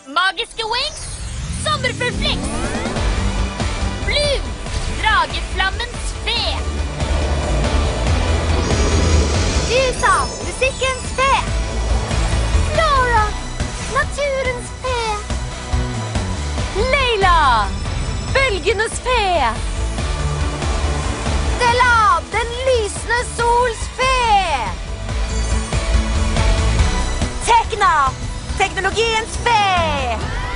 Magiske Wings, sommerfuglflix. Bloom, drageflammens fe. Isa, musikkens fe. Flora, naturens fe. Leila, bølgenes fe. Stella, den lysende sols fe. Tekna, teknologiens fe.